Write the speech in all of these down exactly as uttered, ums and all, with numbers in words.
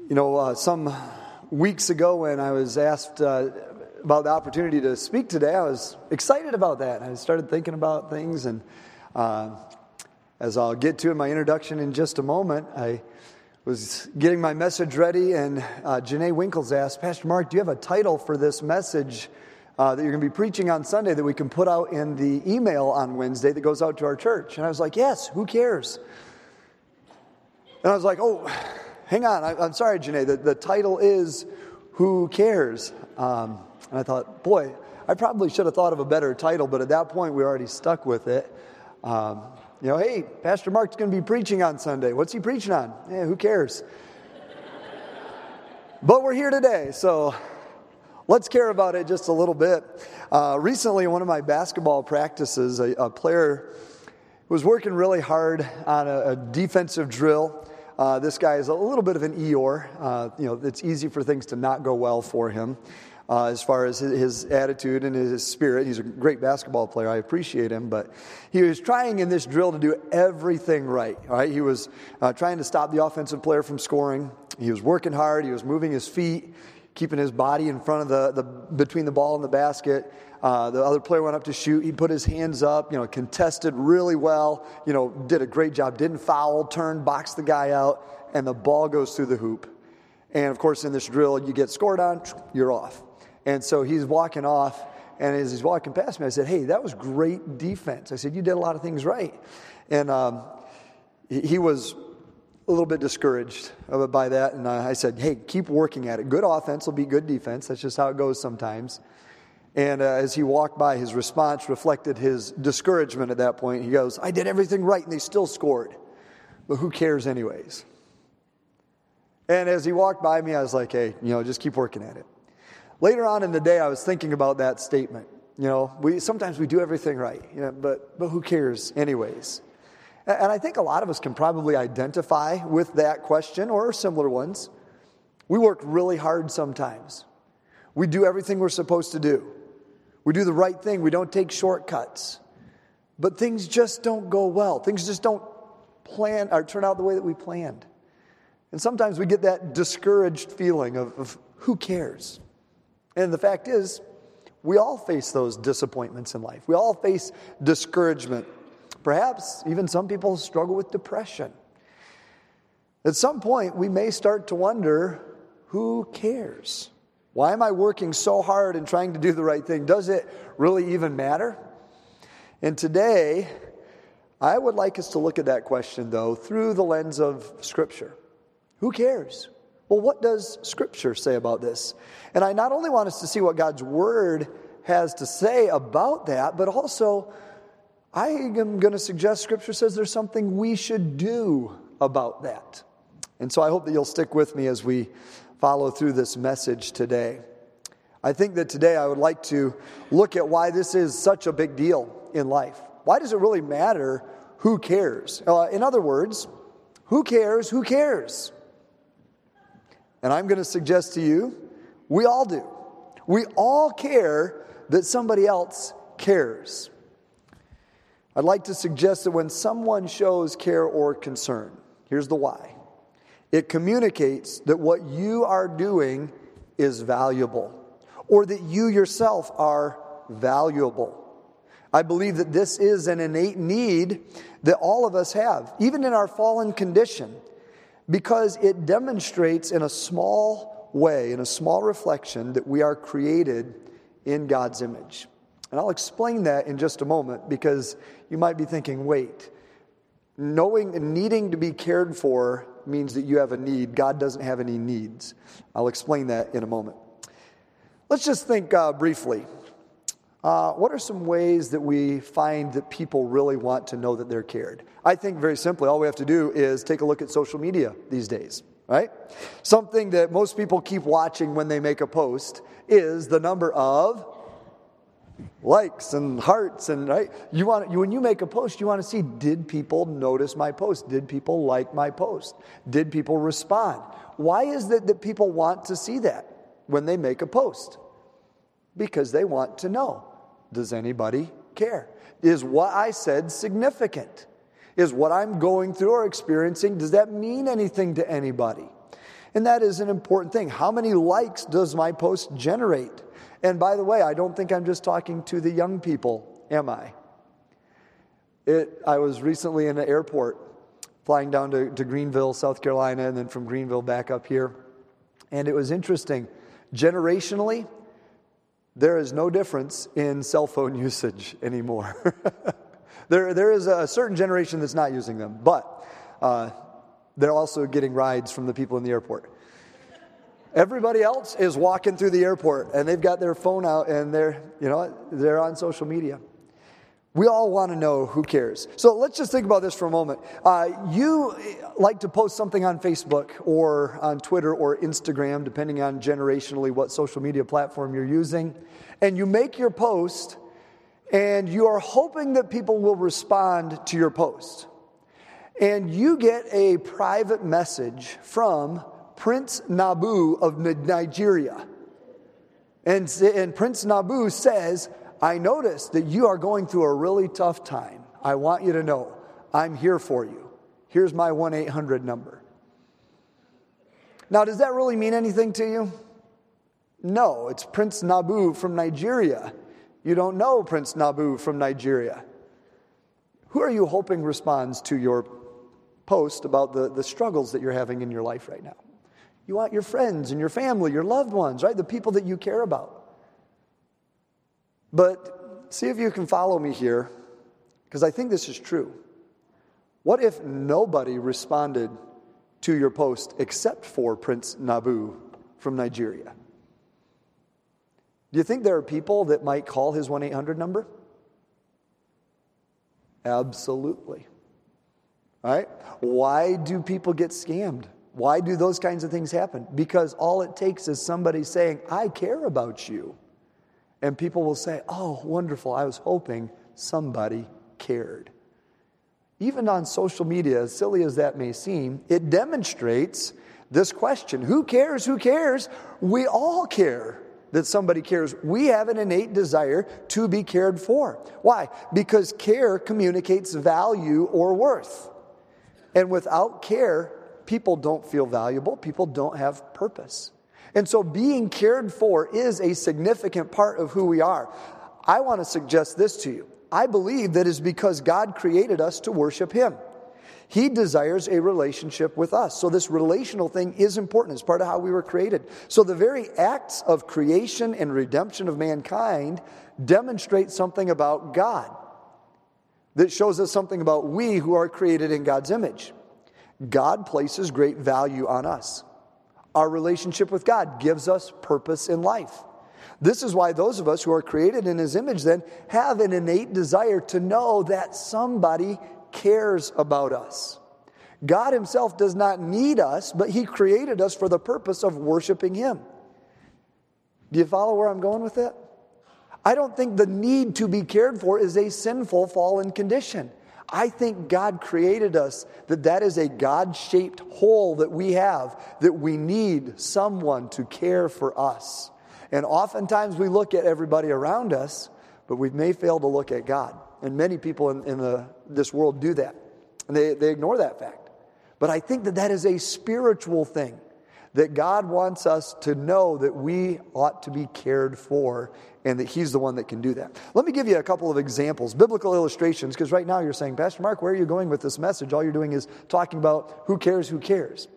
You know, uh, some weeks ago when I was asked uh, about the opportunity to speak today, I was excited about that. I started thinking about things, and uh, as I'll get to in my introduction in just a moment, I was getting my message ready, and uh, Janae Winkles asked, Pastor Mark, do you have a title for this message uh, that you're going to be preaching on Sunday that we can put out in the email on Wednesday that goes out to our church? And I was like, yes, who cares? And I was like, oh... Hang on, I, I'm sorry, Janae, the, the title is Who Cares? Um, and I thought, boy, I probably should have thought of a better title, but at that point we were already stuck with it. Um, you know, hey, Pastor Mark's going to be preaching on Sunday. What's he preaching on? Hey, who cares? But we're here today, so let's care about it just a little bit. Uh, recently, in one of my basketball practices, a, a player was working really hard on a, a defensive drill. Uh, this guy is a little bit of an Eeyore. Uh, you know, it's easy for things to not go well for him uh, as far as his, his attitude and his spirit. He's a great basketball player. I appreciate him. But he was trying in this drill to do everything right. Right? He was uh, trying to stop the offensive player from scoring. He was working hard. He was moving his feet, keeping his body in front of the, the between the ball and the basket. Uh, the other player went up to shoot. He put his hands up, you know, contested really well, you know, did a great job, didn't foul, turned, boxed the guy out, and the ball goes through the hoop. And, of course, in this drill, you get scored on, you're off. And so he's walking off, and as he's walking past me, I said, hey, that was great defense. I said, you did a lot of things right. And um, he was a little bit discouraged by that, and I said, hey, keep working at it. Good offense will be good defense. That's just how it goes sometimes. And uh, as he walked by, his response reflected his discouragement at that point. He goes, I did everything right, and they still scored. But who cares anyways? And as he walked by me, I was like, hey, you know, just keep working at it. Later on in the day, I was thinking about that statement. You know, we sometimes we do everything right, you know, but, but who cares anyways? And I think a lot of us can probably identify with that question or similar ones. We work really hard sometimes. We do everything we're supposed to do. We do the right thing. We don't take shortcuts. But things just don't go well. Things just don't plan or turn out the way that we planned. And sometimes we get that discouraged feeling of, of who cares? And the fact is, we all face those disappointments in life. We all face discouragement. Perhaps even some people struggle with depression. At some point, we may start to wonder, who cares? Why am I working so hard and trying to do the right thing? Does it really even matter? And today, I would like us to look at that question, though, through the lens of Scripture. Who cares? Well, what does Scripture say about this? And I not only want us to see what God's Word has to say about that, but also I am going to suggest Scripture says there's something we should do about that. And so I hope that you'll stick with me as we follow through this message today. I think that today I would like to look at why this is such a big deal in life. Why does it really matter who cares? Uh, in other words, who cares, who cares? And I'm going to suggest to you, we all do. We all care that somebody else cares. I'd like to suggest that when someone shows care or concern, here's the why. It communicates that what you are doing is valuable, or that you yourself are valuable. I believe that this is an innate need that all of us have, even in our fallen condition, because it demonstrates in a small way, in a small reflection, that we are created in God's image. And I'll explain that in just a moment, because you might be thinking, wait, knowing and needing to be cared for means that you have a need. God doesn't have any needs. I'll explain that in a moment. Let's just think uh, briefly. Uh, what are some ways that we find that people really want to know that they're cared? I think very simply, all we have to do is take a look at social media these days, right? Something that most people keep watching when they make a post is the number of likes and hearts, and right. You want you when you make a post, you want to see, did people notice my post? Did people like my post? Did people respond? Why is it that people want to see that when they make a post? Because they want to know, does anybody care? Is what I said significant? Is what I'm going through or experiencing, does that mean anything to anybody? And that is an important thing. How many likes does my post generate? And by the way, I don't think I'm just talking to the young people, am I? It, I was recently in an airport, flying down to, to Greenville, South Carolina, and then from Greenville back up here. And it was interesting. Generationally, there is no difference in cell phone usage anymore. there, there is a certain generation that's not using them, but uh, they're also getting rides from the people in the airport. Everybody else is walking through the airport, and they've got their phone out, and they're, you know, they're on social media. We all want to know who cares. So let's just think about this for a moment. Uh, you like to post something on Facebook or on Twitter or Instagram, depending on generationally what social media platform you're using. And you make your post, and you are hoping that people will respond to your post. And you get a private message from Prince Nabu of Nigeria. And, and Prince Nabu says, I noticed that you are going through a really tough time. I want you to know I'm here for you. Here's my one eight hundred number. Now, does that really mean anything to you? No, it's Prince Nabu from Nigeria. You don't know Prince Nabu from Nigeria. Who are you hoping responds to your post about the, the struggles that you're having in your life right now? You want your friends and your family, your loved ones, right? The people that you care about. But see if you can follow me here, because I think this is true. What if nobody responded to your post except for Prince Nabu from Nigeria? Do you think there are people that might call his one eight hundred number? Absolutely. All right? Why do people get scammed? Why do those kinds of things happen? Because all it takes is somebody saying, I care about you. And people will say, oh, wonderful, I was hoping somebody cared. Even on social media, as silly as that may seem, it demonstrates this question. Who cares? Who cares? We all care that somebody cares. We have an innate desire to be cared for. Why? Because care communicates value or worth. And without care, people don't feel valuable. People don't have purpose. And so being cared for is a significant part of who we are. I want to suggest this to you. I believe that is because God created us to worship Him. He desires a relationship with us. So this relational thing is important. It's part of how we were created. So the very acts of creation and redemption of mankind demonstrate something about God that shows us something about we who are created in God's image. God places great value on us. Our relationship with God gives us purpose in life. This is why those of us who are created in His image then have an innate desire to know that somebody cares about us. God Himself does not need us, but He created us for the purpose of worshiping Him. Do you follow where I'm going with that? I don't think the need to be cared for is a sinful fallen condition. I think God created us, that that is a God-shaped hole that we have, that we need someone to care for us. And oftentimes we look at everybody around us, but we may fail to look at God. And many people in, in the, this world do that. And they, they ignore that fact. But I think that that is a spiritual thing, that God wants us to know that we ought to be cared for and that He's the one that can do that. Let me give you a couple of examples, biblical illustrations, because right now you're saying, Pastor Mark, where are you going with this message? All you're doing is talking about who cares, who cares.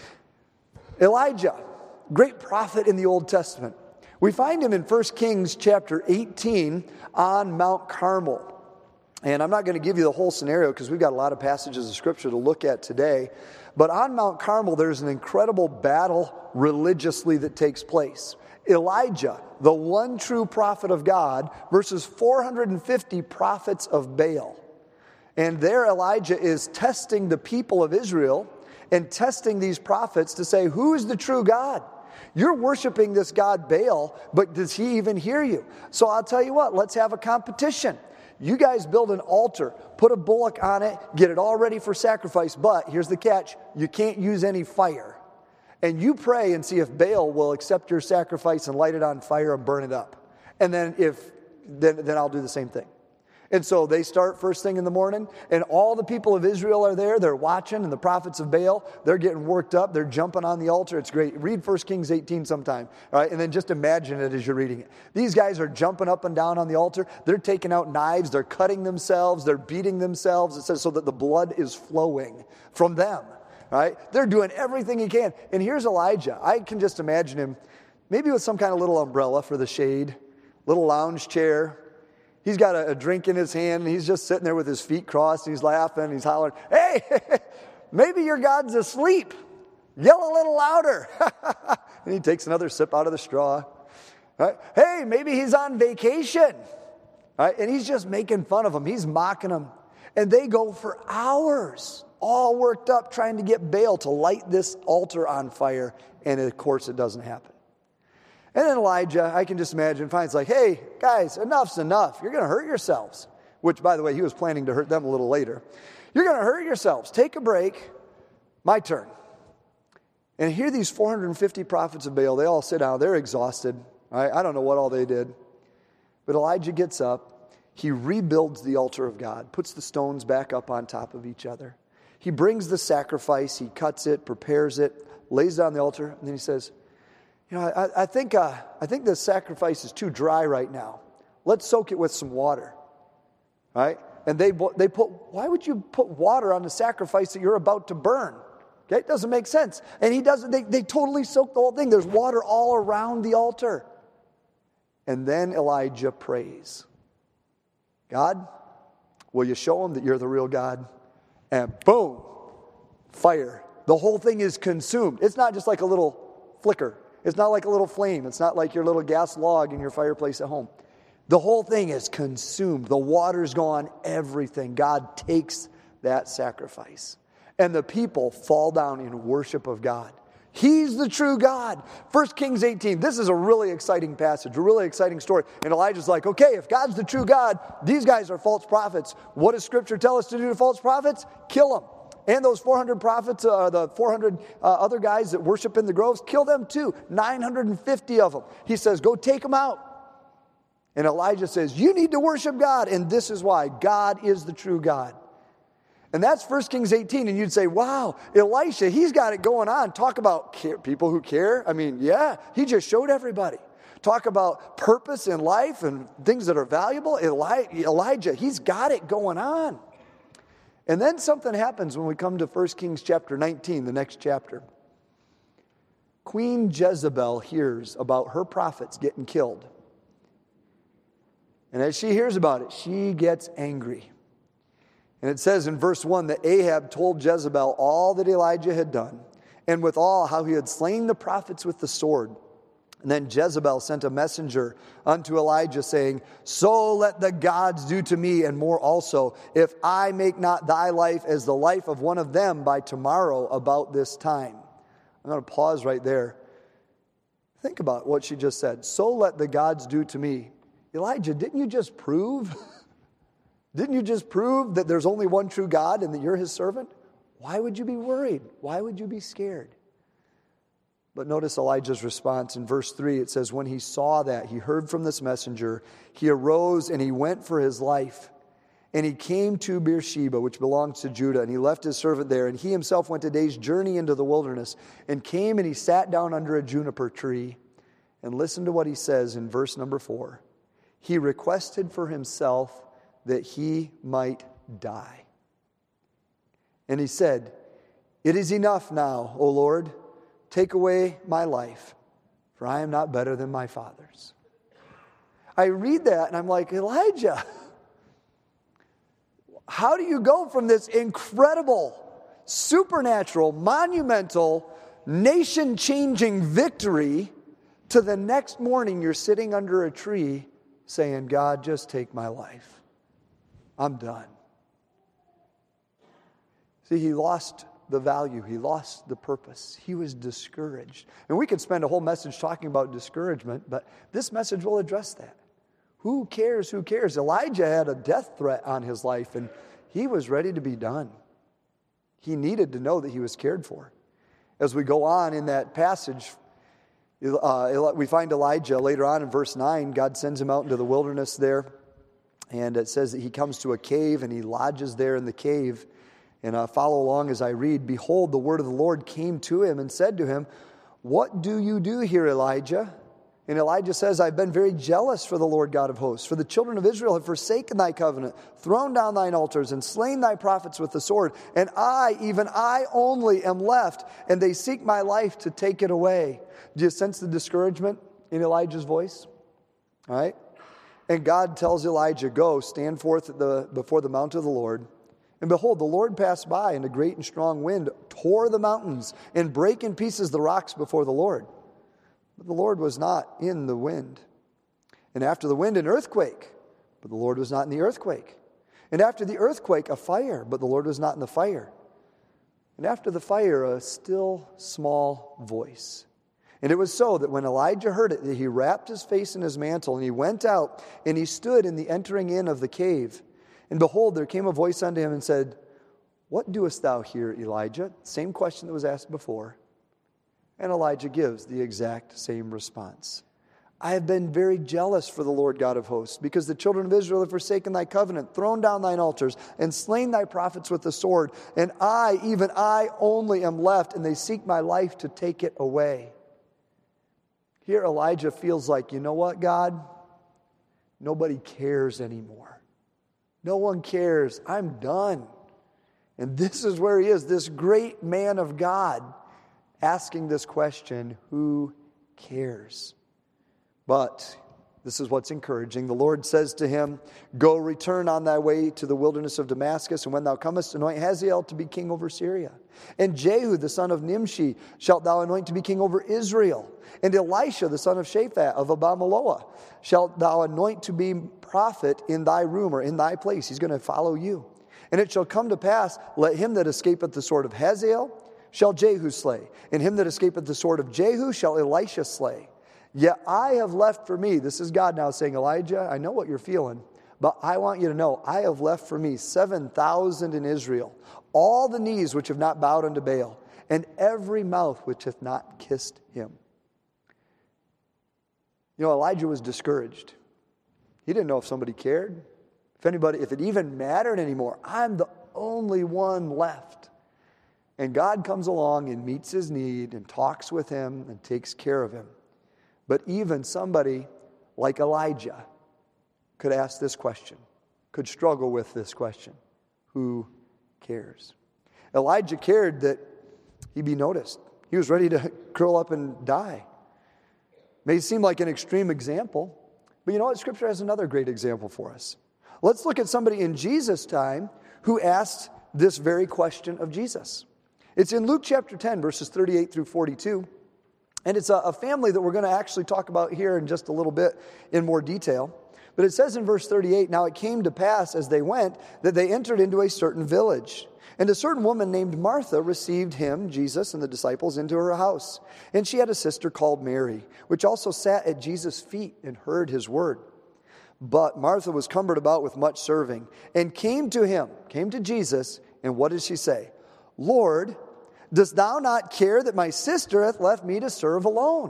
Elijah, great prophet in the Old Testament. We find him in First Kings chapter eighteen on Mount Carmel. And I'm not going to give you the whole scenario because we've got a lot of passages of Scripture to look at today. But on Mount Carmel, there's an incredible battle religiously that takes place. Elijah, the one true prophet of God, versus four hundred fifty prophets of Baal. And there Elijah is testing the people of Israel and testing these prophets to say, who is the true God? You're worshiping this god Baal, but does he even hear you? So I'll tell you what, let's have a competition. You guys build an altar, put a bullock on it, get it all ready for sacrifice, but here's the catch, you can't use any fire. And you pray and see if Baal will accept your sacrifice and light it on fire and burn it up. And then if then, then I'll do the same thing. And so they start first thing in the morning, and all the people of Israel are there. They're watching, and the prophets of Baal, they're getting worked up. They're jumping on the altar. It's great. Read First Kings eighteen sometime, all right? And then just imagine it as you're reading it. These guys are jumping up and down on the altar. They're taking out knives. They're cutting themselves. They're beating themselves. It says so that the blood is flowing from them, right? They're doing everything he can. And here's Elijah. I can just imagine him maybe with some kind of little umbrella for the shade, little lounge chair. He's got a, a drink in his hand, and he's just sitting there with his feet crossed, and he's laughing, and he's hollering, hey, maybe your God's asleep. Yell a little louder. And he takes another sip out of the straw. Right? Hey, maybe he's on vacation. Right? And he's just making fun of them. He's mocking them. And they go for hours, all worked up, trying to get Baal to light this altar on fire. And, of course, it doesn't happen. And then Elijah, I can just imagine, finds like, hey, guys, enough's enough. You're going to hurt yourselves. Which, by the way, he was planning to hurt them a little later. You're going to hurt yourselves. Take a break. My turn. And here these four hundred fifty prophets of Baal, they all sit down. They're exhausted. Right? I don't know what all they did. But Elijah gets up. He rebuilds the altar of God, puts the stones back up on top of each other. He brings the sacrifice. He cuts it, prepares it, lays it on the altar, and then he says, You know, I, I think uh, I think the sacrifice is too dry right now. Let's soak it with some water, right? And they they put. Why would you put water on the sacrifice that you're about to burn? Okay, it doesn't make sense. And he doesn't. They they totally soak the whole thing. There's water all around the altar. And then Elijah prays, God, will you show them that you're the real God? And boom, fire. The whole thing is consumed. It's not just like a little flicker. It's not like a little flame. It's not like your little gas log in your fireplace at home. The whole thing is consumed. The water's gone, everything. God takes that sacrifice. And the people fall down in worship of God. He's the true God. First Kings eighteen. This is a really exciting passage, a really exciting story. And Elijah's like, okay, if God's the true God, these guys are false prophets. What does Scripture tell us to do to false prophets? Kill them. And those four hundred prophets, uh, the four hundred uh, other guys that worship in the groves, kill them too. nine hundred fifty of them. He says, go take them out. And Elijah says, you need to worship God. And this is why. God is the true God. And that's First Kings eighteen. And you'd say, wow, Elisha, he's got it going on. Talk about care, people who care. I mean, yeah, he just showed everybody. Talk about purpose in life and things that are valuable. Eli- Elijah, he's got it going on. And then something happens when we come to First Kings chapter nineteen, the next chapter. Queen Jezebel hears about her prophets getting killed. And as she hears about it, she gets angry. And it says in verse one that Ahab told Jezebel all that Elijah had done, and withal how he had slain the prophets with the sword. And then Jezebel sent a messenger unto Elijah, saying, so let the gods do to me, and more also, if I make not thy life as the life of one of them by tomorrow about this time. I'm going to pause right there. Think about what she just said. So let the gods do to me. Elijah, didn't you just prove? Didn't you just prove that there's only one true God and that you're his servant? Why would you be worried? Why would you be scared? But notice Elijah's response in verse three. It says, when he saw that, he heard from this messenger, he arose and he went for his life. And he came to Beersheba, which belongs to Judah, and he left his servant there. And he himself went a day's journey into the wilderness and came and he sat down under a juniper tree. And listen to what he says in verse number four. He requested for himself that he might die. And he said, it is enough now, O Lord. Take away my life, for I am not better than my fathers. I read that and I'm like, Elijah, how do you go from this incredible, supernatural, monumental, nation-changing victory to the next morning you're sitting under a tree saying, God, just take my life. I'm done. See, he lost the value. He lost the purpose. He was discouraged. And we could spend a whole message talking about discouragement, but this message will address that. Who cares? Who cares? Elijah had a death threat on his life, and he was ready to be done. He needed to know that he was cared for. As we go on in that passage, uh, we find Elijah later on in verse nine. God sends him out into the wilderness there. And it says that he comes to a cave and he lodges there in the cave. And uh, follow along as I read. Behold, the word of the Lord came to him and said to him, what do you do here, Elijah? And Elijah says, I've been very jealous for the Lord God of hosts. For the children of Israel have forsaken thy covenant, thrown down thine altars, and slain thy prophets with the sword. And I, even I only, am left, and they seek my life to take it away. Do you sense the discouragement in Elijah's voice? All right? And God tells Elijah, go, stand forth at the, before the mount of the Lord. And behold, the Lord passed by, and a great and strong wind tore the mountains and brake in pieces the rocks before the Lord. But the Lord was not in the wind. And after the wind, an earthquake, but the Lord was not in the earthquake. And after the earthquake, a fire, but the Lord was not in the fire. And after the fire, a still small voice. And it was so that when Elijah heard it, that he wrapped his face in his mantle, and he went out, and he stood in the entering in of the cave. And behold, there came a voice unto him and said, what doest thou here, Elijah? Same question that was asked before. And Elijah gives the exact same response. I have been very jealous for the Lord God of hosts, because the children of Israel have forsaken thy covenant, thrown down thine altars, and slain thy prophets with the sword. And I, even I only, am left, and they seek my life to take it away. Here Elijah feels like, you know what, God? Nobody cares anymore. No one cares. I'm done. And this is where he is, this great man of God, asking this question, who cares? But this is what's encouraging. The Lord says to him, go, return on thy way to the wilderness of Damascus, and when thou comest, anoint Hazael to be king over Syria. And Jehu, the son of Nimshi, shalt thou anoint to be king over Israel. And Elisha, the son of Shaphat of Abamaloah, shalt thou anoint to be prophet in thy room, or in thy place. He's going to follow you. And it shall come to pass, let him that escapeth the sword of Hazael shall Jehu slay, and him that escapeth the sword of Jehu shall Elisha slay. Yet I have left for me, this is God now saying, Elijah, I know what you're feeling, but I want you to know, I have left for me seven thousand in Israel, all the knees which have not bowed unto Baal, and every mouth which hath not kissed him. You know, Elijah was discouraged. He didn't know if somebody cared, if anybody, if it even mattered anymore. I'm the only one left. And God comes along and meets his need and talks with him and takes care of him. But even somebody like Elijah could ask this question, could struggle with this question. Who cares? Elijah cared that he be noticed. He was ready to curl up and die. May seem like an extreme example, but you know what? Scripture has another great example for us. Let's look at somebody in Jesus' time who asked this very question of Jesus. It's in Luke chapter ten, verses thirty-eight through forty-two. And it's a, a family that we're going to actually talk about here in just a little bit in more detail. But it says in verse thirty-eight, now it came to pass as they went that they entered into a certain village. And a certain woman named Martha received him, Jesus, and the disciples into her house. And she had a sister called Mary, which also sat at Jesus' feet and heard his word. But Martha was cumbered about with much serving, and came to him, came to Jesus, and what did she say? Lord, dost thou not care that my sister hath left me to serve alone?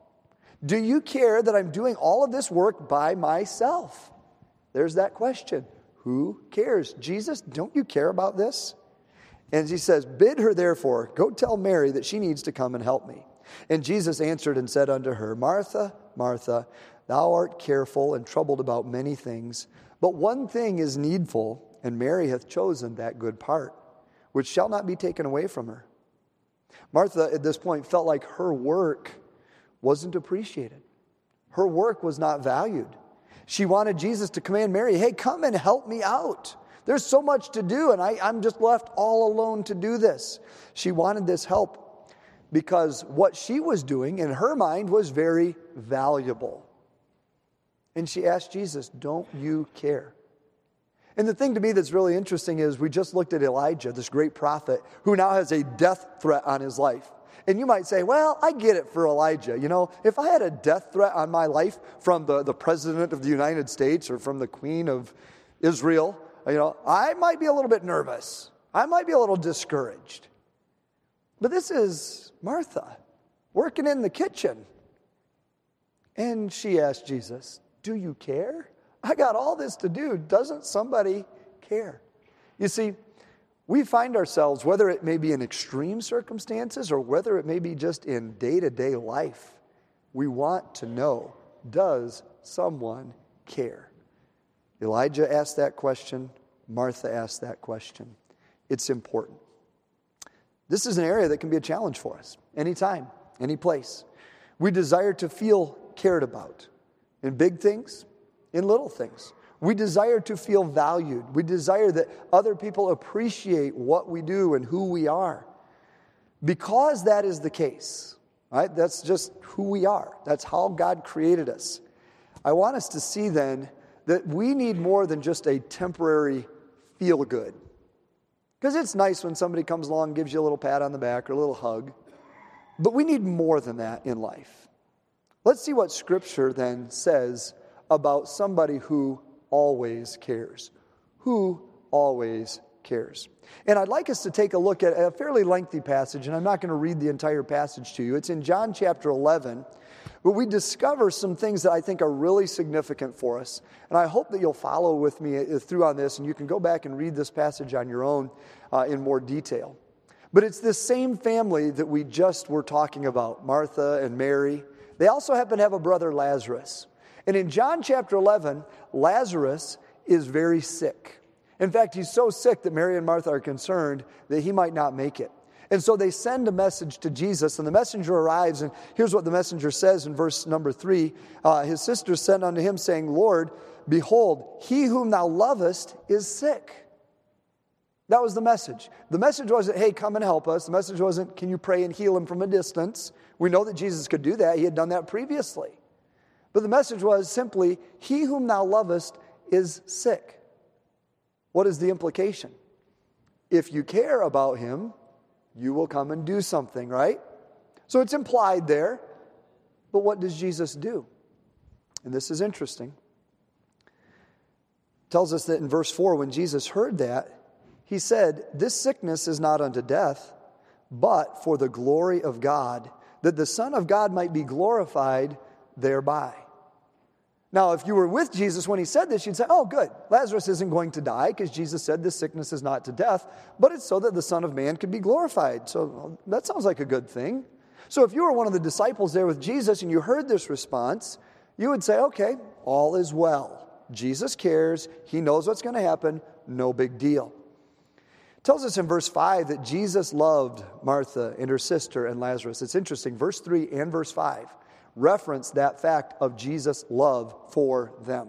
Do you care that I'm doing all of this work by myself? There's that question. Who cares? Jesus, don't you care about this? And he says, bid her therefore, go tell Mary that she needs to come and help me. And Jesus answered and said unto her, Martha, Martha, thou art careful and troubled about many things, but one thing is needful, and Mary hath chosen that good part, which shall not be taken away from her. Martha, at this point, felt like her work wasn't appreciated. Her work was not valued. She wanted Jesus to command Mary, hey, come and help me out. There's so much to do, and I, I'm just left all alone to do this. She wanted this help because what she was doing in her mind was very valuable. And she asked Jesus, don't you care? And the thing to me that's really interesting is we just looked at Elijah, this great prophet, who now has a death threat on his life. And you might say, well, I get it for Elijah. You know, if I had a death threat on my life from the, the president of the United States or from the queen of Israel, you know, I might be a little bit nervous. I might be a little discouraged. But this is Martha working in the kitchen. And she asked Jesus, do you care I got all this to do. Doesn't somebody care? You see, we find ourselves, whether it may be in extreme circumstances or whether it may be just in day-to-day life, we want to know, does someone care? Elijah asked that question. Martha asked that question. It's important. This is an area that can be a challenge for us, anytime, any place. We desire to feel cared about in big things, in little things. We desire to feel valued. We desire that other people appreciate what we do and who we are. Because that is the case, right? That's just who we are. That's how God created us. I want us to see then that we need more than just a temporary feel good. Because it's nice when somebody comes along and gives you a little pat on the back or a little hug. But we need more than that in life. Let's see what Scripture then says about somebody who always cares. Who always cares. And I'd like us to take a look at a fairly lengthy passage, and I'm not going to read the entire passage to you. It's in John chapter eleven, but we discover some things that I think are really significant for us. And I hope that you'll follow with me through on this, and you can go back and read this passage on your own uh, in more detail. But it's this same family that we just were talking about, Martha and Mary. They also happen to have a brother, Lazarus. And in John chapter eleven, Lazarus is very sick. In fact, he's so sick that Mary and Martha are concerned that he might not make it. And so they send a message to Jesus, and the messenger arrives, and here's what the messenger says in verse number three. Uh, his sisters sent unto him, saying, Lord, behold, he whom thou lovest is sick. That was the message. The message wasn't, hey, come and help us. The message wasn't, can you pray and heal him from a distance? We know that Jesus could do that. He had done that previously. But the message was simply, he whom thou lovest is sick. What is the implication? If you care about him, you will come and do something, right? So it's implied there. But what does Jesus do? And this is interesting. It tells us that in verse four, when Jesus heard that, he said, this sickness is not unto death, but for the glory of God, that the Son of God might be glorified thereby. Now, if you were with Jesus when he said this, you'd say, oh, good. Lazarus isn't going to die because Jesus said this sickness is not to death, but it's so that the Son of Man can be glorified. So well, that sounds like a good thing. So if you were one of the disciples there with Jesus and you heard this response, you would say, okay, all is well. Jesus cares. He knows what's going to happen. No big deal. It tells us in verse five that Jesus loved Martha and her sister and Lazarus. It's interesting. Verse three and verse five reference that fact of Jesus' love for them.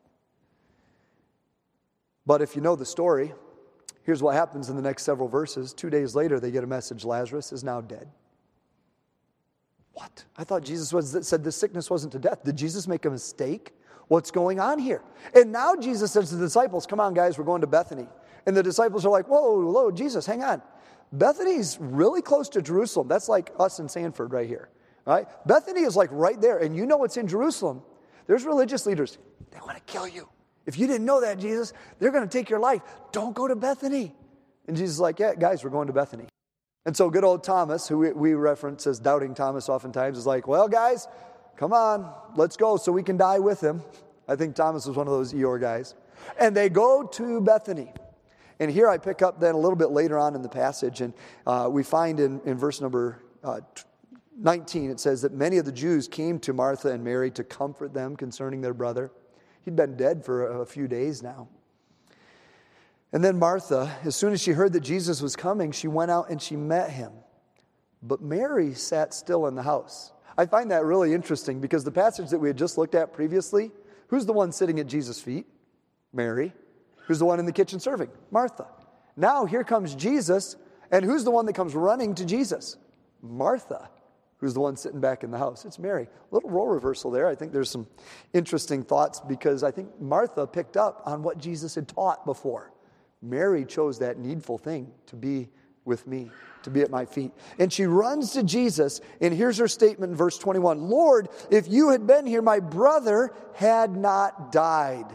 But if you know the story, here's what happens in the next several verses. Two days later, they get a message, Lazarus is now dead. What? I thought Jesus was, said this sickness wasn't to death. Did Jesus make a mistake? What's going on here? And now Jesus says to the disciples, come on guys, we're going to Bethany. And the disciples are like, whoa, whoa, Jesus, hang on. Bethany's really close to Jerusalem. That's like us in Sanford right here. Right? Bethany is like right there, and you know it's in Jerusalem. There's religious leaders. They want to kill you. If you didn't know that, Jesus, they're going to take your life. Don't go to Bethany. And Jesus is like, yeah, guys, we're going to Bethany. And so good old Thomas, who we, we reference as doubting Thomas oftentimes, is like, well, guys, come on, let's go so we can die with him. I think Thomas was one of those Eeyore guys. And they go to Bethany. And here I pick up then a little bit later on in the passage, and uh, we find in, in verse number uh, nineteen, it says that many of the Jews came to Martha and Mary to comfort them concerning their brother. He'd been dead for a few days now. And then Martha, as soon as she heard that Jesus was coming, she went out and she met him. But Mary sat still in the house. I find that really interesting because the passage that we had just looked at previously, who's the one sitting at Jesus' feet? Mary. Who's the one in the kitchen serving? Martha. Now here comes Jesus, and who's the one that comes running to Jesus? Martha. Who's the one sitting back in the house? It's Mary. A little role reversal there. I think there's some interesting thoughts because I think Martha picked up on what Jesus had taught before. Mary chose that needful thing to be with me, to be at my feet. And she runs to Jesus, and here's her statement in verse twenty-one. Lord, if you had been here, my brother had not died.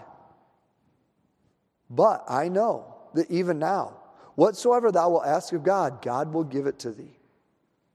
But I know that even now, whatsoever thou wilt ask of God, God will give it to thee.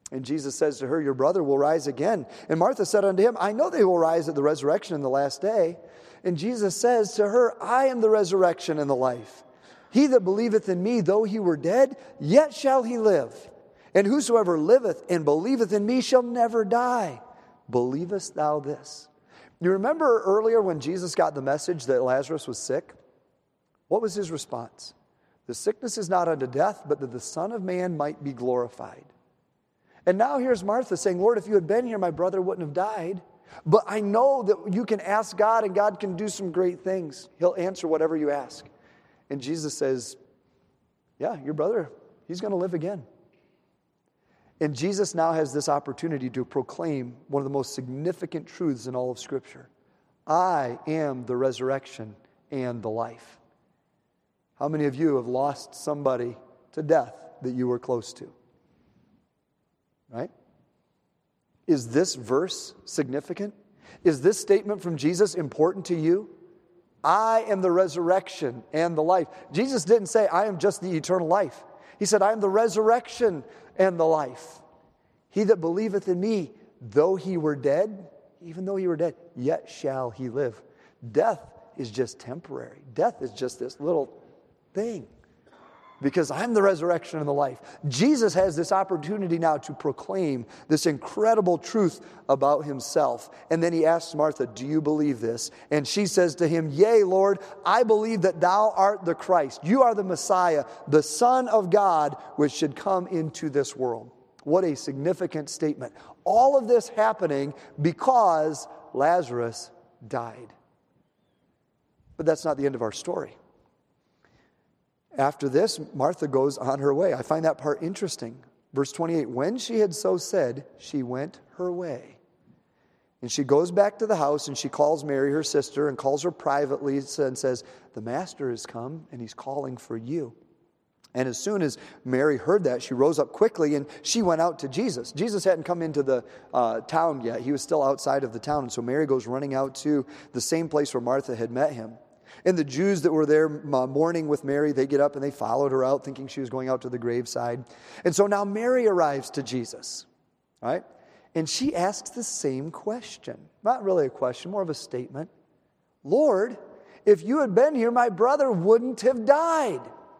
And Jesus says to her, your brother will rise again. And Martha said unto him, I know they will rise at the resurrection in the last day. And Jesus says to her, I am the resurrection and the life. He that believeth in me, though he were dead, yet shall he live. And whosoever liveth and believeth in me shall never die. Believest thou this? You remember earlier when Jesus got the message that Lazarus was sick? What was his response? The sickness is not unto death, but that the Son of Man might be glorified. And now here's Martha saying, Lord, if you had been here, my brother wouldn't have died. But I know that you can ask God and God can do some great things. He'll answer whatever you ask. And Jesus says, yeah, your brother, he's going to live again. And Jesus now has this opportunity to proclaim one of the most significant truths in all of Scripture. I am the resurrection and the life. How many of you have lost somebody to death that you were close to? Right? Is this verse significant? Is this statement from Jesus important to you? I am the resurrection and the life. Jesus didn't say, I am just the eternal life. He said, I am the resurrection and the life. He that believeth in me, though he were dead, even though he were dead, yet shall he live. Death is just temporary. Death is just this little thing. Because I'm the resurrection and the life. Jesus has this opportunity now to proclaim this incredible truth about himself. And then he asks Martha, do you believe this? And she says to him, yea, Lord, I believe that thou art the Christ. You are the Messiah, the Son of God, which should come into this world. What a significant statement. All of this happening because Lazarus died. But that's not the end of our story. After this, Martha goes on her way. I find that part interesting. Verse twenty-eight, when she had so said, she went her way. And she goes back to the house and she calls Mary, her sister, and calls her privately and says, the master has come and he's calling for you. And as soon as Mary heard that, she rose up quickly and she went out to Jesus. Jesus hadn't come into the uh, town yet. He was still outside of the town. And so Mary goes running out to the same place where Martha had met him. And the Jews that were there mourning with Mary, they get up and they followed her out thinking she was going out to the graveside. And so now Mary arrives to Jesus, all right? And she asks the same question. Not really a question, more of a statement. Lord, if you had been here, my brother wouldn't have died.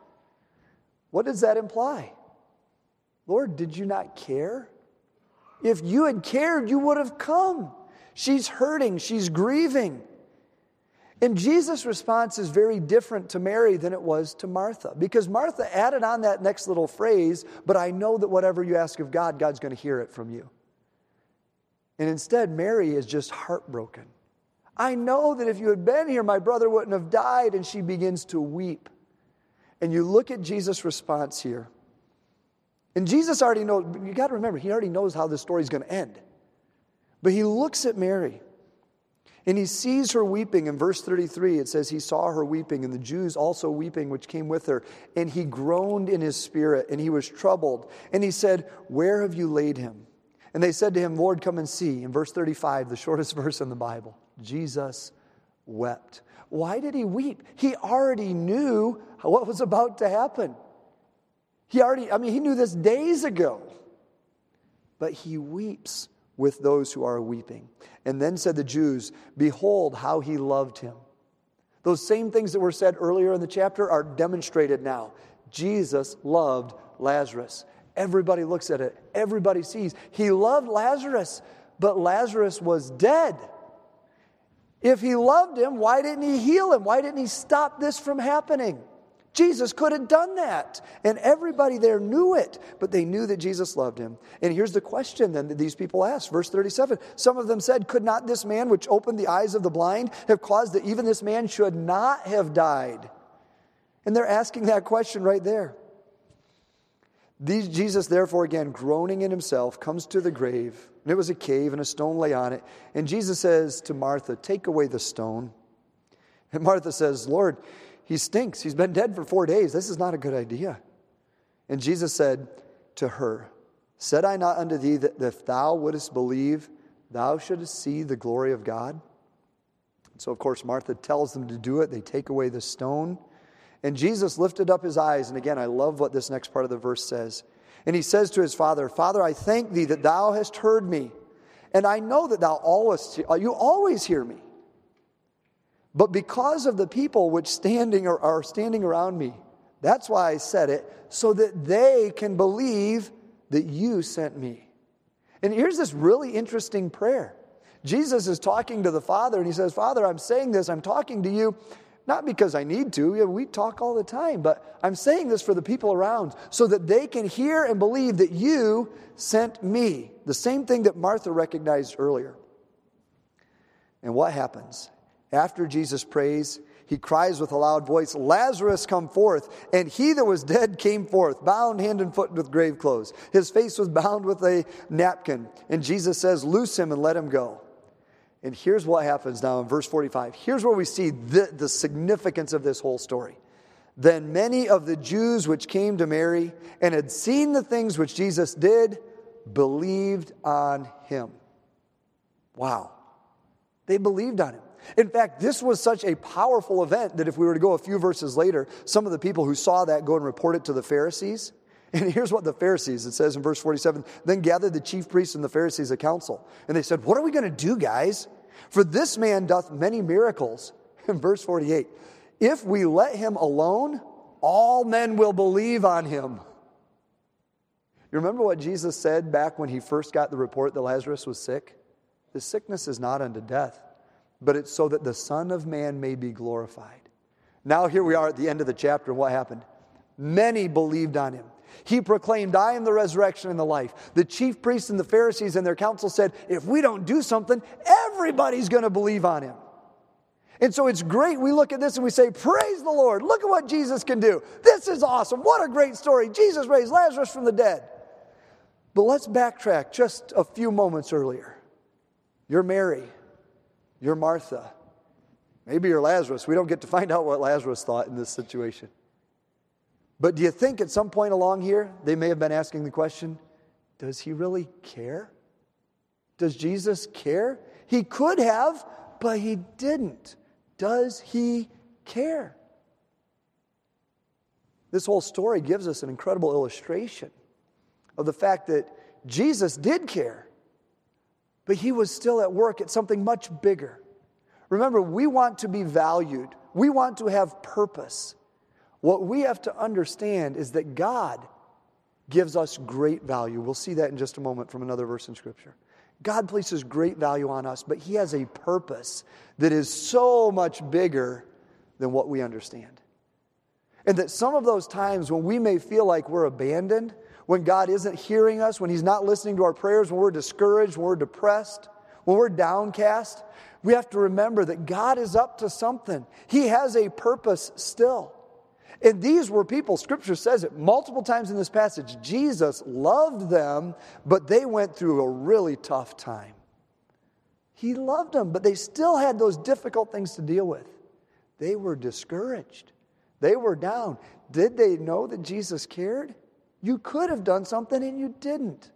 What does that imply? Lord, did you not care? If you had cared, you would have come. She's hurting. She's grieving. And Jesus' response is very different to Mary than it was to Martha. Because Martha added on that next little phrase, but I know that whatever you ask of God, God's going to hear it from you. And instead, Mary is just heartbroken. I know that if you had been here, my brother wouldn't have died. And she begins to weep. And you look at Jesus' response here. And Jesus already knows, you got to remember, he already knows how this story is going to end. But he looks at Mary. And he sees her weeping. In verse thirty-three, it says he saw her weeping, and the Jews also weeping, which came with her. And he groaned in his spirit, and he was troubled. And he said, where have you laid him? And they said to him, Lord, come and see. In verse thirty-five, the shortest verse in the Bible, Jesus wept. Why did he weep? He already knew what was about to happen. He already, I mean, he knew this days ago. But he weeps with those who are weeping. And then said the Jews, behold how he loved him. Those same things that were said earlier in the chapter are demonstrated now. Jesus loved Lazarus. Everybody looks at it. Everybody sees. He loved Lazarus, but Lazarus was dead. If he loved him, why didn't he heal him? Why didn't he stop this from happening? Jesus could have done that. And everybody there knew it, but they knew that Jesus loved him. And here's the question then that these people asked. Verse thirty-seven, some of them said, could not this man which opened the eyes of the blind have caused that even this man should not have died? And they're asking that question right there. These, Jesus, therefore, again, groaning in himself, comes to the grave. And it was a cave, and a stone lay on it. And Jesus says to Martha, take away the stone. And Martha says, Lord, he stinks. He's been dead for four days. This is not a good idea. And Jesus said to her, said I not unto thee that if thou wouldest believe, thou shouldest see the glory of God? So, of course, Martha tells them to do it. They take away the stone. And Jesus lifted up his eyes. And again, I love what this next part of the verse says. And he says to his father, Father, I thank thee that thou hast heard me, and I know that thou always, you always hear me. But because of the people which standing or are standing around me, that's why I said it, so that they can believe that you sent me. And here's this really interesting prayer. Jesus is talking to the Father, and he says, Father, I'm saying this, I'm talking to you, not because I need to, yeah, we talk all the time, but I'm saying this for the people around, so that they can hear and believe that you sent me. The same thing that Martha recognized earlier. And what happens? After Jesus prays, he cries with a loud voice, Lazarus, come forth. And he that was dead came forth, bound hand and foot with grave clothes. His face was bound with a napkin. And Jesus says, loose him and let him go. And here's what happens now in verse forty-five. Here's where we see the, the significance of this whole story. Then many of the Jews which came to Mary and had seen the things which Jesus did, believed on him. Wow. They believed on him. In fact, this was such a powerful event that if we were to go a few verses later, some of the people who saw that go and report it to the Pharisees. And here's what the Pharisees, it says in verse forty-seven, then gathered the chief priests and the Pharisees a council. And they said, what are we going to do, guys? For this man doth many miracles. In verse forty-eight, if we let him alone, all men will believe on him. You remember what Jesus said back when he first got the report that Lazarus was sick? The sickness is not unto death, but it's so that the Son of Man may be glorified. Now here we are at the end of the chapter, and what happened? Many believed on him. He proclaimed, I am the resurrection and the life. The chief priests and the Pharisees and their council said, if we don't do something, everybody's going to believe on him. And so it's great. We look at this and we say, praise the Lord. Look at what Jesus can do. This is awesome. What a great story. Jesus raised Lazarus from the dead. But let's backtrack just a few moments earlier. You're Mary. You're Martha. Maybe you're Lazarus. We don't get to find out what Lazarus thought in this situation. But do you think at some point along here, they may have been asking the question, does he really care? Does Jesus care? He could have, but he didn't. Does he care? This whole story gives us an incredible illustration of the fact that Jesus did care, but he was still at work at something much bigger. Remember, we want to be valued. We want to have purpose. What we have to understand is that God gives us great value. We'll see that in just a moment from another verse in Scripture. God places great value on us, but he has a purpose that is so much bigger than what we understand. And that some of those times when we may feel like we're abandoned, when God isn't hearing us, when he's not listening to our prayers, when we're discouraged, when we're depressed, when we're downcast, we have to remember that God is up to something. He has a purpose still. And these were people, Scripture says it multiple times in this passage, Jesus loved them, but they went through a really tough time. He loved them, but they still had those difficult things to deal with. They were discouraged. They were down. Did they know that Jesus cared? You could have done something and you didn't.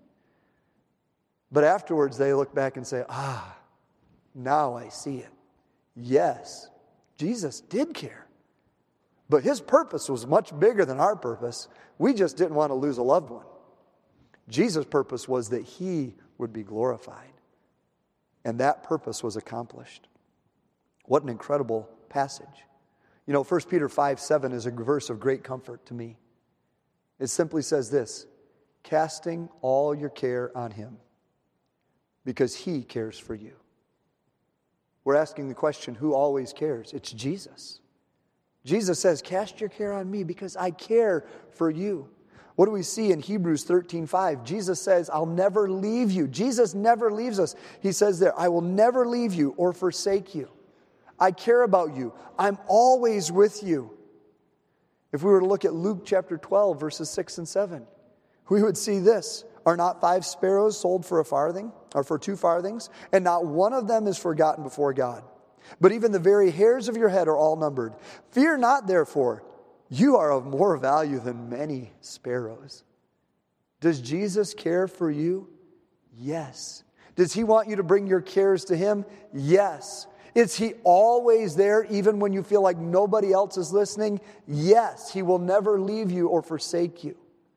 But afterwards they look back and say, ah, now I see it. Yes, Jesus did care. But his purpose was much bigger than our purpose. We just didn't want to lose a loved one. Jesus' purpose was that he would be glorified. And that purpose was accomplished. What an incredible passage. You know, First Peter five seven is a verse of great comfort to me. It simply says this, casting all your care on him, because he cares for you. We're asking the question, who always cares? It's Jesus. Jesus says, cast your care on me because I care for you. What do we see in Hebrews thirteen five? Jesus says, I'll never leave you. Jesus never leaves us. He says there, I will never leave you or forsake you. I care about you. I'm always with you. If we were to look at Luke chapter twelve, verses six and seven, we would see this. Are not five sparrows sold for a farthing, or for two farthings? And not one of them is forgotten before God. But even the very hairs of your head are all numbered. Fear not, therefore, you are of more value than many sparrows. Does Jesus care for you? Yes. Does he want you to bring your cares to him? Yes. Is he always there even when you feel like nobody else is listening? Yes. He will never leave you or forsake you.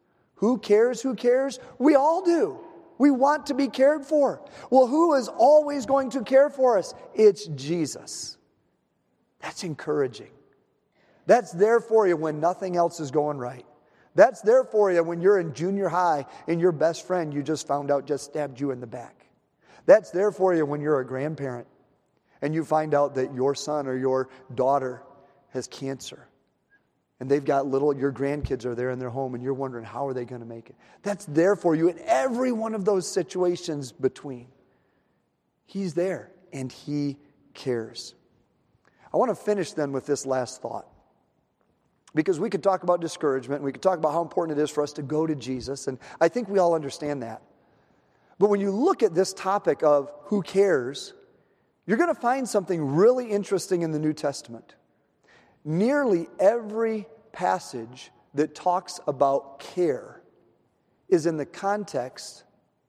Who cares? Who cares? We all do. We want to be cared for. Well, who is always going to care for us? It's Jesus. That's encouraging. That's there for you when nothing else is going right. That's there for you when you're in junior high and your best friend you just found out just stabbed you in the back. That's there for you when you're a grandparent and you find out that your son or your daughter has cancer. And they've got little, your grandkids are there in their home and you're wondering how are they going to make it. That's there for you in every one of those situations between. He's there and He cares. I want to finish then with this last thought. Because we could talk about discouragement, and we could talk about how important it is for us to go to Jesus, and I think we all understand that. But when you look at this topic of who cares, you're going to find something really interesting in the New Testament. Nearly every passage that talks about care is in the context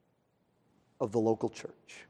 of the local church.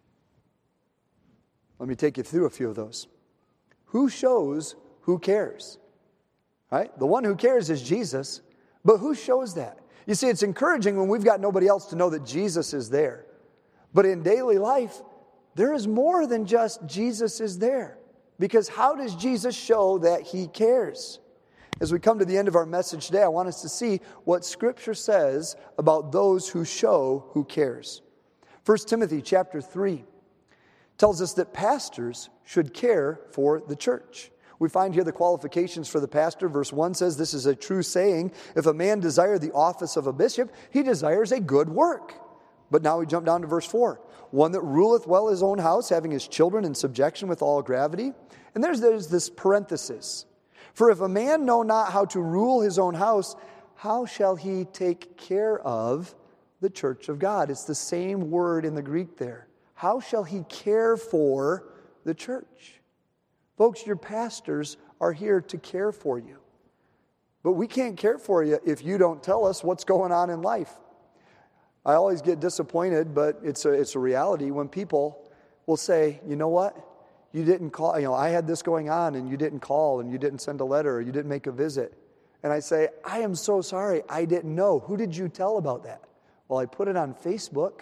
Let me take you through a few of those. Who shows who cares? Right? The one who cares is Jesus, but who shows that? You see, it's encouraging when we've got nobody else to know that Jesus is there. But in daily life, there is more than just Jesus is there. Because how does Jesus show that He cares? As we come to the end of our message today, I want us to see what Scripture says about those who show who cares. First Timothy chapter three tells us that pastors should care for the church. We find here the qualifications for the pastor. Verse one says, this is a true saying, if a man desire the office of a bishop, he desires a good work. But now we jump down to verse four. One that ruleth well his own house, having his children in subjection with all gravity. And there's, there's this parenthesis. For if a man know not how to rule his own house, how shall he take care of the church of God? It's the same word in the Greek there. How shall he care for the church? Folks, your pastors are here to care for you. But we can't care for you if you don't tell us what's going on in life. I always get disappointed, but it's a, it's a reality when people will say, you know what? You didn't call, you know, I had this going on and you didn't call and you didn't send a letter or you didn't make a visit. And I say, I am so sorry, I didn't know. Who did you tell about that? Well, I put it on Facebook.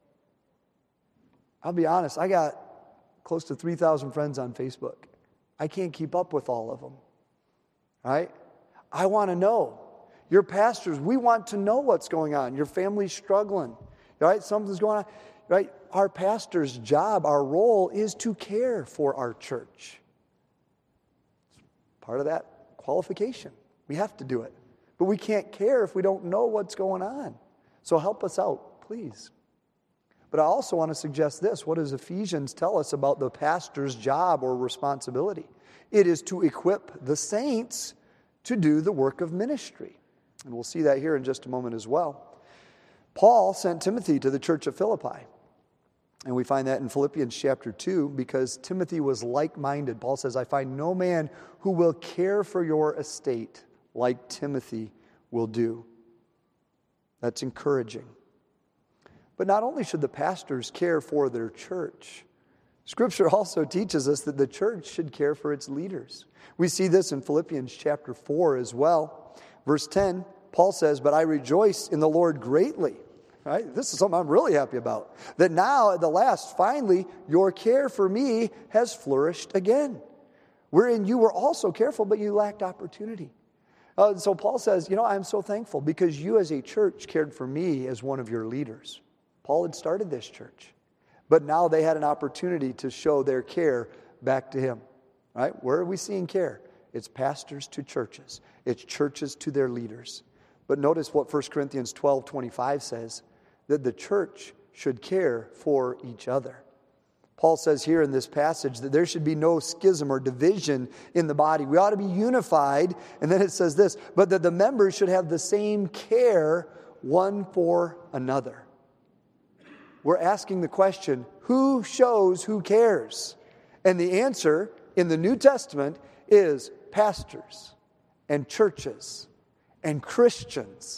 I'll be honest, I got close to three thousand friends on Facebook. I can't keep up with all of them, right? I want to know. Your pastors, we want to know what's going on. Your family's struggling, right? Something's going on, right? Our pastor's job, our role is to care for our church. Part of that qualification. We have to do it. But we can't care if we don't know what's going on. So help us out, please. But I also want to suggest this. What does Ephesians tell us about the pastor's job or responsibility? It is to equip the saints to do the work of ministry. And we'll see that here in just a moment as well. Paul sent Timothy to the church of Philippi. And we find that in Philippians chapter two because Timothy was like-minded. Paul says, I find no man who will care for your estate like Timothy will do. That's encouraging. But not only should the pastors care for their church, Scripture also teaches us that the church should care for its leaders. We see this in Philippians chapter four as well. Verse ten, Paul says, but I rejoice in the Lord greatly. Right? This is something I'm really happy about. That now at the last, finally, your care for me has flourished again. Wherein you were also careful, but you lacked opportunity. Uh, so Paul says, you know, I'm so thankful because you as a church cared for me as one of your leaders. Paul had started this church. But now they had an opportunity to show their care back to him. Right? Where are we seeing care? It's pastors to churches. It's churches to their leaders. But notice what First Corinthians twelve twenty-five says, that the church should care for each other. Paul says here in this passage that there should be no schism or division in the body. We ought to be unified. And then it says this, but that the members should have the same care one for another. We're asking the question, who shows who cares? And the answer in the New Testament is pastors and churches and Christians.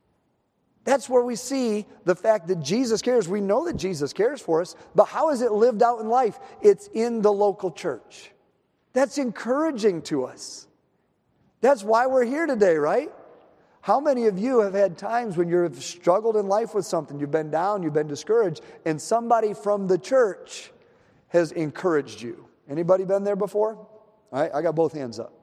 That's where we see the fact that Jesus cares. We know that Jesus cares for us, but how is it lived out in life? It's in the local church. That's encouraging to us. That's why we're here today, right? How many of you have had times when you've struggled in life with something, you've been down, you've been discouraged, and somebody from the church has encouraged you? Anybody been there before? All right, I got both hands up.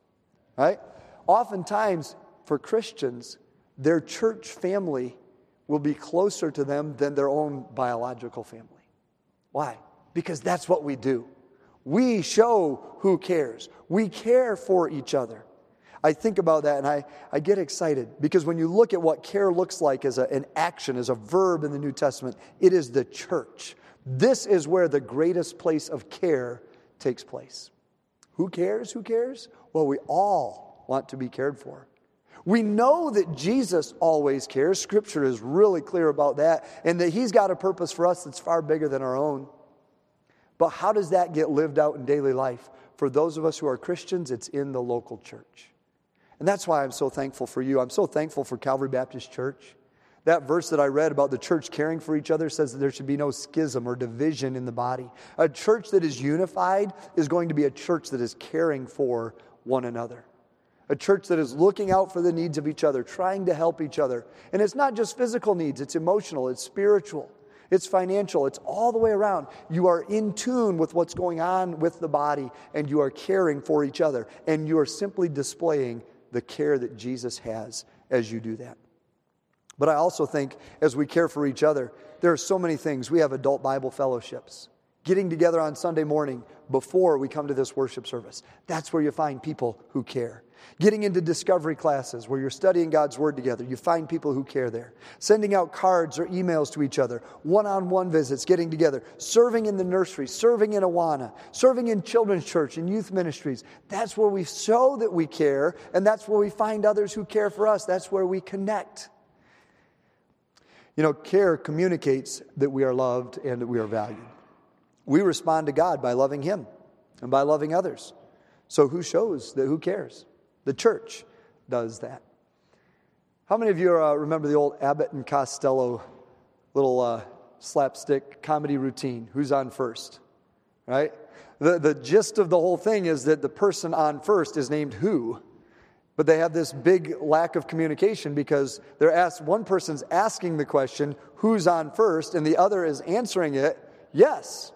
All right? Oftentimes, for Christians, their church family will be closer to them than their own biological family. Why? Because that's what we do. We show who cares. We care for each other. I think about that and I, I get excited because when you look at what care looks like as a, an action, as a verb in the New Testament, it is the church. This is where the greatest place of care takes place. Who cares? Who cares? Well, we all want to be cared for. We know that Jesus always cares. Scripture is really clear about that, and that He's got a purpose for us that's far bigger than our own. But how does that get lived out in daily life? For those of us who are Christians, it's in the local church. And that's why I'm so thankful for you. I'm so thankful for Calvary Baptist Church. That verse that I read about the church caring for each other says that there should be no schism or division in the body. A church that is unified is going to be a church that is caring for one another. A church that is looking out for the needs of each other, trying to help each other. And it's not just physical needs, it's emotional, it's spiritual, it's financial, it's all the way around. You are in tune with what's going on with the body, and you are caring for each other. And you are simply displaying the care that Jesus has as you do that. But I also think as we care for each other, there are so many things. We have adult Bible fellowships. Getting together on Sunday morning before we come to this worship service. That's where you find people who care. Getting into discovery classes where you're studying God's Word together. You find people who care there. Sending out cards or emails to each other. One-on-one visits, getting together. Serving in the nursery. Serving in Awana. Serving in children's church and youth ministries. That's where we show that we care. And that's where we find others who care for us. That's where we connect. You know, care communicates that we are loved and that we are valued. We respond to God by loving Him and by loving others. So who shows that? Who cares? The church does that. How many of you uh, remember the old Abbott and Costello little uh, slapstick comedy routine? Who's on first? Right? The, the gist of the whole thing is that the person on first is named Who. But they have this big lack of communication because they're asked, one person's asking the question, who's on first? And the other is answering it, yes.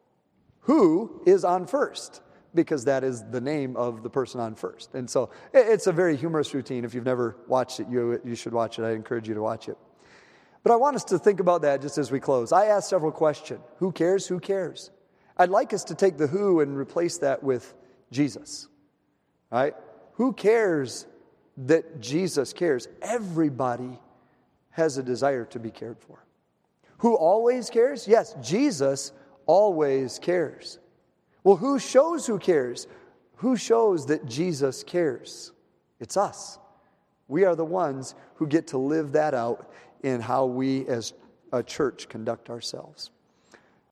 Who is on first? Because that is the name of the person on first. And so it's a very humorous routine. If you've never watched it, you, you should watch it. I encourage you to watch it. But I want us to think about that just as we close. I asked several questions. Who cares? Who cares? I'd like us to take the who and replace that with Jesus. Right? Who cares that Jesus cares? Everybody has a desire to be cared for. Who always cares? Yes, Jesus always cares. Well, who shows who cares? Who shows that Jesus cares? It's us. We are the ones who get to live that out in how we as a church conduct ourselves.